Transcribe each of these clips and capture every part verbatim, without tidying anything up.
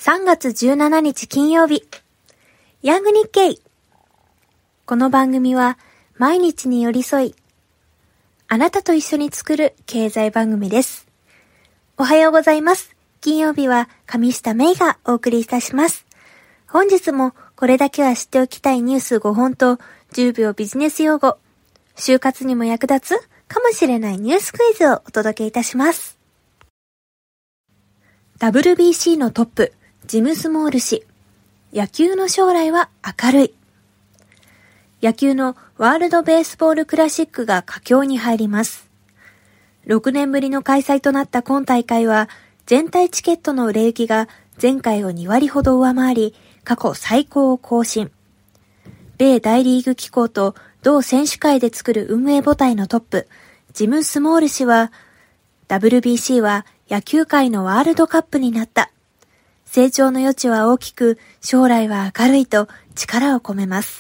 さんがつじゅうしちにち金曜日、ヤング日経。この番組は毎日に寄り添い、あなたと一緒に作る経済番組です。おはようございます。金曜日は上下芽がお送りいたします。本日もこれだけは知っておきたいニュースごほんとじゅうびょうビジネス用語、就活にも役立つかもしれないニュースクイズをお届けいたします。ダブリュービーシー のトップ、ジム・スモール氏、野球の将来は明るい。野球のワールドベースボールクラシックが佳境に入ります。ろくねんぶりの開催となった今大会は、全体チケットの売れ行きが前回をにわりほど上回り、過去最高を更新。米大リーグ機構と同選手会で作る運営母体のトップ、ジム・スモール氏は、ダブリュービーシー は野球界のワールドカップになった。成長の余地は大きく、将来は明るいと力を込めます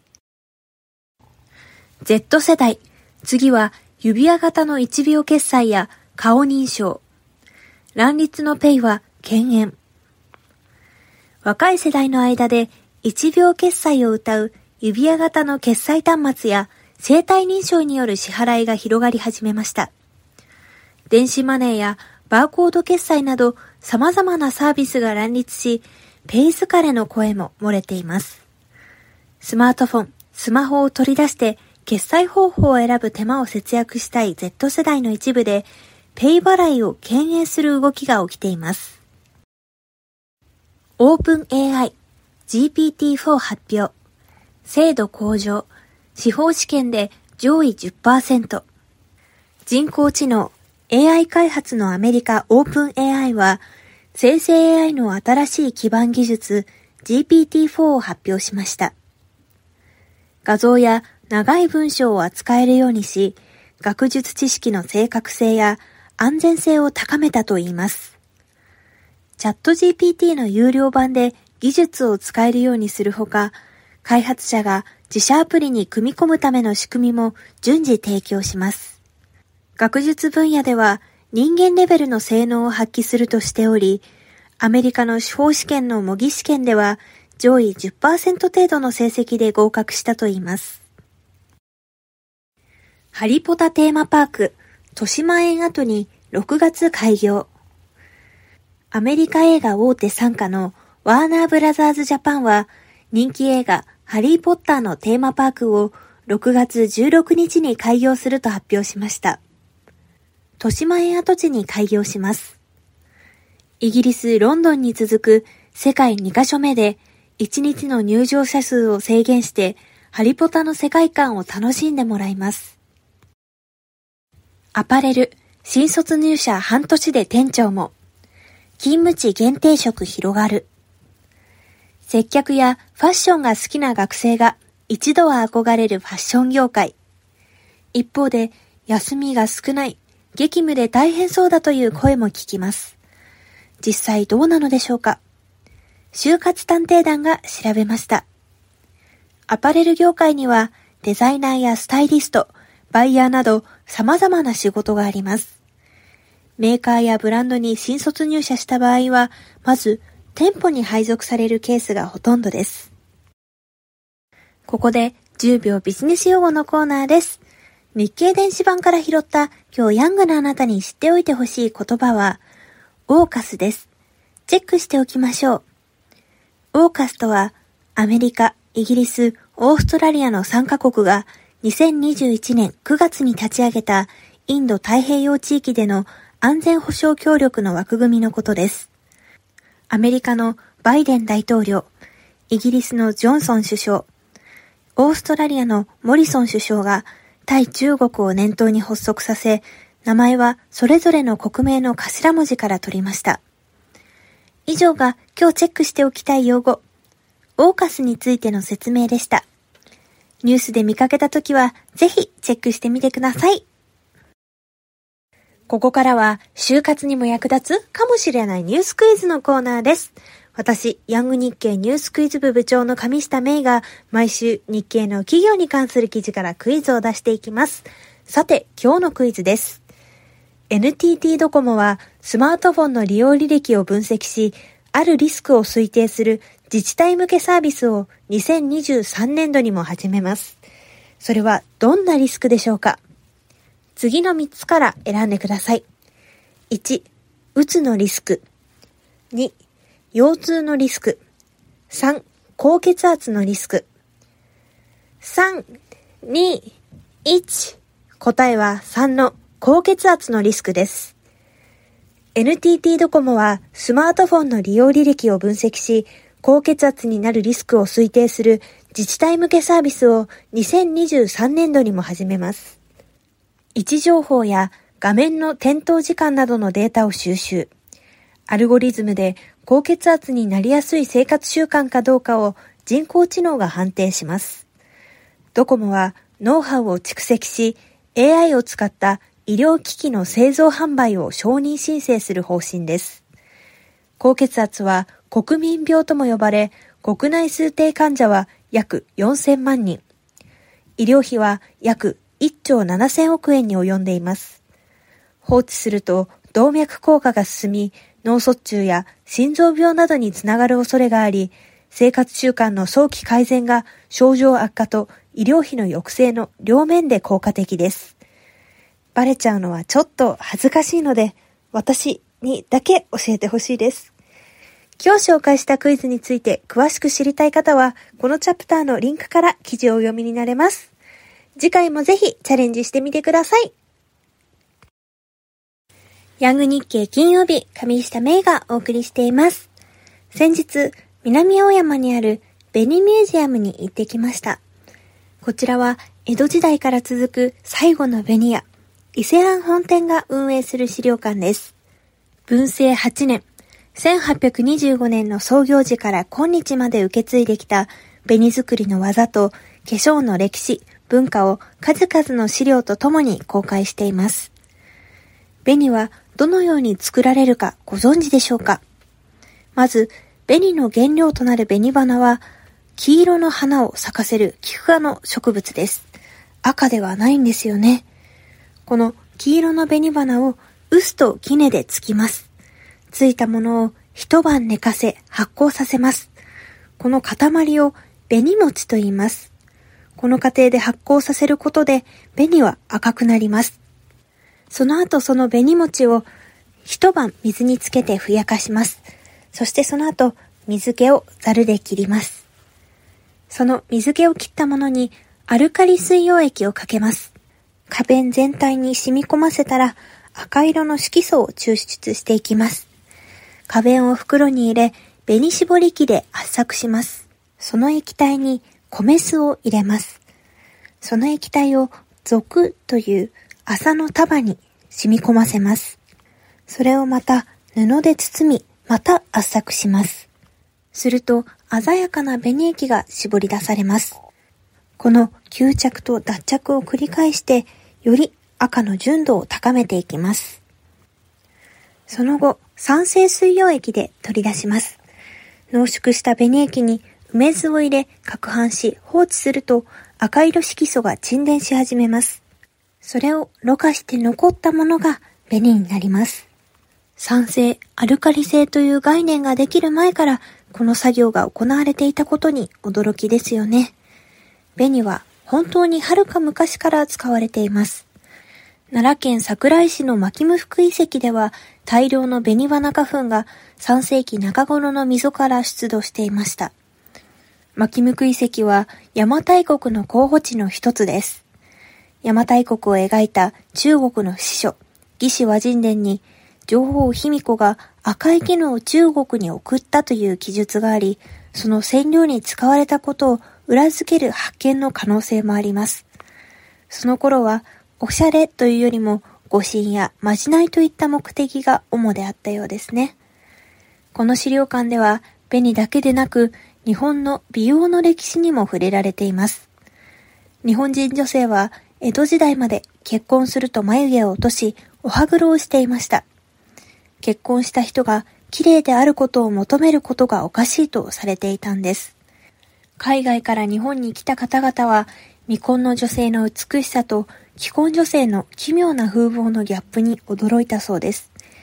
。Z 世代、次は指輪型のいちびょう決済や顔認証。乱立のペイは敬遠。若い世代の間でいちびょう決済を謳う指輪型の決済端末や生体認証による支払いが広がり始めました。電子マネーやバーコード決済など様々なサービスが乱立し、ペイ疲れの声も漏れています。スマートフォン、スマホを取り出して決済方法を選ぶ手間を節約したい Z 世代の一部で、ペイ払いを敬遠する動きが起きています。オープン エーアイ、ジーピーティーフォー 発表。精度向上。司法試験で上位 じゅっパーセント。人工知能、エーアイ 開発のアメリカオープン エーアイ は、生成 エーアイ の新しい基盤技術 ジーピーティーフォー を発表しました。画像や長い文章を扱えるようにし、学術知識の正確性や安全性を高めたといいます。チャット ジーピーティー の有料版で技術を使えるようにするほか、開発者が自社アプリに組み込むための仕組みも順次提供します。学術分野では人間レベルの性能を発揮するとしており、アメリカの司法試験の模擬試験では上位 じゅっパーセント 程度の成績で合格したといいます。ハリポタテーマパーク、豊島園跡にろくがつ開業。アメリカ映画大手傘下のワーナーブラザーズジャパンは人気映画ハリーポッターのテーマパークをろくがつじゅうろくにちに開業すると発表しました。豊島園跡地に開業します。イギリス・ロンドンに続く世界にかしょめでいちにちの入場者数を制限してハリポタの世界観を楽しんでもらいます。アパレル、新卒入社半年で店長も。勤務地限定職広がる。接客やファッションが好きな学生が一度は憧れるファッション業界。一方で、休みが少ない、激務で大変そうだという声も聞きます。実際どうなのでしょうか。就活探偵団が調べました。アパレル業界にはデザイナーやスタイリスト、バイヤーなど様々な仕事があります。メーカーやブランドに新卒入社した場合は、まず店舗に配属されるケースがほとんどです。ここでじゅうびょうビジネス用語のコーナーです。日経電子版から拾った今日ヤングなあなたに知っておいてほしい言葉は、オーカスです。チェックしておきましょう。オーカスとは、アメリカ、イギリス、オーストラリアのさんかこくがにせんにじゅういちねんくがつに立ち上げたインド太平洋地域での安全保障協力の枠組みのことです。アメリカのバイデン大統領、イギリスのジョンソン首相、オーストラリアのモリソン首相が対中国を念頭に発足させ、名前はそれぞれの国名の頭文字から取りました。以上が今日チェックしておきたい用語、オーカスについての説明でした。ニュースで見かけたときはぜひチェックしてみてください。ここからは就活にも役立つかもしれないニュースクイズのコーナーです。私、ヤング日経ニュースクイズ部部長の上下芽が毎週日経の企業に関する記事からクイズを出していきます。さて、今日のクイズです。エヌティーティー ドコモはスマートフォンの利用履歴を分析し、 あるリスクを推定する自治体向けサービスをにせんにじゅうさんねんどにも始めます。それはどんなリスクでしょうか？次のみっつから選んでください。いち、うつのリスク。に、腰痛のリスク。さん、高血圧のリスク。さん、に、いち。答えはさんの高血圧のリスクです。エヌティーティー ドコモはスマートフォンの利用履歴を分析し、高血圧になるリスクを推定する自治体向けサービスをにせんにじゅうさんねんどにも始めます。位置情報や画面の点灯時間などのデータを収集。アルゴリズムで高血圧になりやすい生活習慣かどうかを人工知能が判定します。ドコモはノウハウを蓄積し、エーアイ を使った医療機器の製造販売を承認申請する方針です。高血圧は国民病とも呼ばれ、国内推定患者は約よんせんまんにん。医療費は約いっちょうななせんおくえんに及んでいます。放置すると動脈硬化が進み、脳卒中や心臓病などにつながる恐れがあり、生活習慣の早期改善が症状悪化と医療費の抑制の両面で効果的です。バレちゃうのはちょっと恥ずかしいので、私にだけ教えてほしいです。今日紹介したクイズについて詳しく知りたい方は、このチャプターのリンクから記事をお読みになれます。次回もぜひチャレンジしてみてください。ヤング日経金曜日、上下芽がお送りしています。先日、南大山にある紅ミュージアムに行ってきました。こちらは江戸時代から続く最後の紅屋、伊勢庵本店が運営する資料館です。文政はちねん、せんはっぴゃくにじゅうごねんの創業時から今日まで受け継いできた紅作りの技と化粧の歴史、文化を数々の資料とともに公開しています。紅はどのように作られるかご存知でしょうか？まず、紅の原料となる紅花は、黄色の花を咲かせる菊科の植物です。赤ではないんですよね。この黄色の紅花を臼と杵でつきます。ついたものを一晩寝かせ発酵させます。この塊を紅餅と言います。この過程で発酵させることで紅は赤くなります。その後その紅餅を一晩水につけてふやかします。そしてその後水気をザルで切ります。その水気を切ったものにアルカリ水溶液をかけます。花弁全体に染み込ませたら赤色の色素を抽出していきます。花弁を袋に入れ、紅絞り器で圧搾します。その液体に米酢を入れます。その液体を俗という麻の束に染み込ませます。それをまた布で包み、また圧搾します。すると鮮やかな紅液が絞り出されます。この吸着と脱着を繰り返して、より赤の純度を高めていきます。その後、酸性水溶液で取り出します。濃縮した紅液に梅酢を入れ、攪拌し放置すると赤色色素が沈殿し始めます。それをろ過して残ったものが紅になります。酸性、アルカリ性という概念ができる前からこの作業が行われていたことに驚きですよね。紅は本当にはるか昔から使われています。奈良県桜井市の牧務福遺跡では大量の紅花花粉がさんせいきなか頃の溝から出土していました。牧務福遺跡は邪馬台国の候補地の一つです。邪馬台国を描いた中国の史書、魏志倭人伝に女王卑弥呼が赤い絹を中国に送ったという記述があり、その染料に使われたことを裏付ける発見の可能性もあります。その頃はおしゃれというよりも護身やまじないといった目的が主であったようですね。この資料館では紅だけでなく日本の美容の歴史にも触れられています。日本人女性は江戸時代まで結婚すると眉毛を落としお歯黒をしていました。結婚した人が綺麗であることを求めることがおかしいとされていたんです。海外から日本に来た方々は未婚の女性の美しさと既婚女性の奇妙な風貌のギャップに驚いたそうです。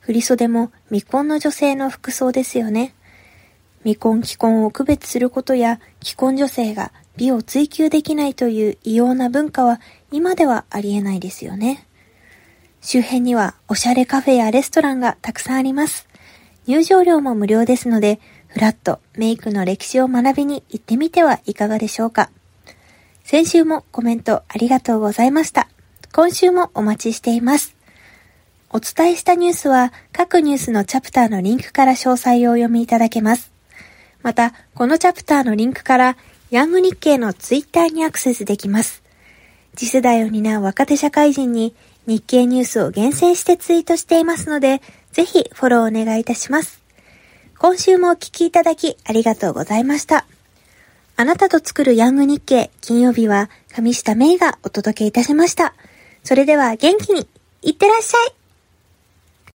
振袖も未婚の女性の服装ですよね。未婚既婚を区別することや既婚女性が美を追求できないという異様な文化は今ではありえないですよね。周辺にはおしゃれカフェやレストランがたくさんあります。入場料も無料ですので、ふらっとメイクの歴史を学びに行ってみてはいかがでしょうか。先週もコメントありがとうございました。今週もお待ちしています。お伝えしたニュースは各ニュースのチャプターのリンクから詳細をお読みいただけます。また、このチャプターのリンクからヤング日経のツイッターにアクセスできます。次世代を担う若手社会人に日経ニュースを厳選してツイートしていますので、ぜひフォローお願いいたします。今週もお聞きいただきありがとうございました。あなたと作るヤング日経、金曜日は上下芽衣がお届けいたしました。それでは元気にいってらっしゃい。